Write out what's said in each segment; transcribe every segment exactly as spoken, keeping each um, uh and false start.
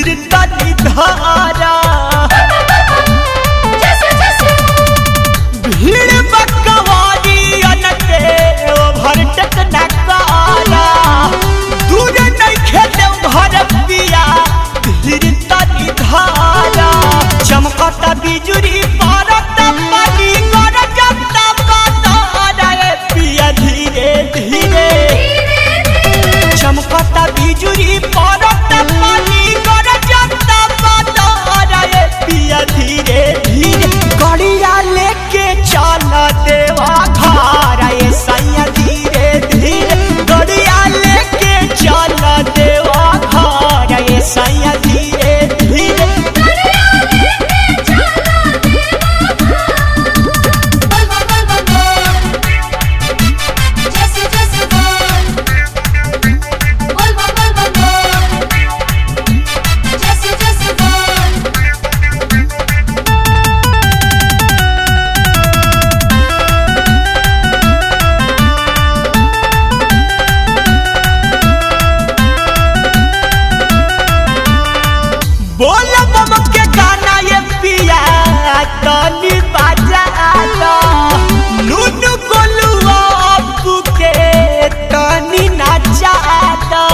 धीर तनी धारा भीड़ बकवारी अनके ओवरटेक न कारा दूर नहीं खेले घर पिया धीर तनी धारा चमकता बिजुरी पारत पानी कर जता बतारा पिया धीरे धीरे चमकता बिजुरी पारत पानी कर जता बतारा पिया धीरे धीरे गड़िया लेके चल देवा घर ये सैया धीरे धीरे गड़िया लेके चल देवा घर ये सैया धीरे धीरे बोल बम के गाना ये पिया तनी बाजा लो नूनू गोलुआ अप्पू के तनी नाचा लो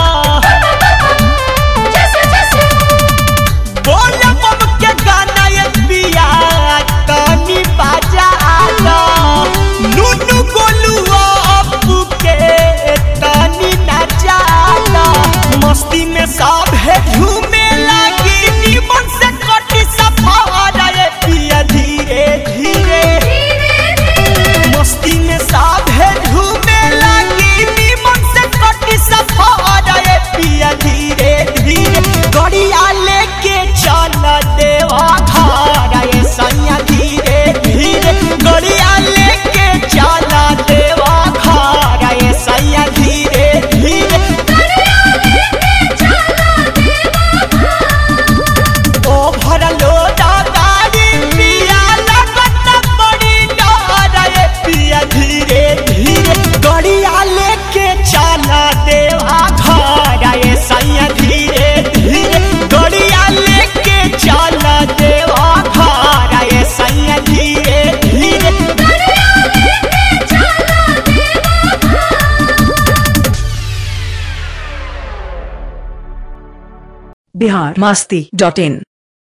बोल बम के गाना ये पिया तनी बाजा लो नूनू गोलुआ अप्पू के तनी नाचा लो मस्ती में सब है झूमे लगी मन से कटी सफारा ये पिया धीरे धीरे मस्ती में सब है झूमे लगी मन से कटी सफारा ये पिया धीरे धीरे गड़िया लेके चल देवा घर ये सैया धीरे धीरे गड़िया लेके चल देवा घर ये सैया धीरे धीरे धीरे धीरे गड़िया लेके चला देवा घर ये सैया धीरे धीरे गड़िया लेके चला देवा घर ये सैया धीरे धीरे बिहार मस्ती डॉट इन।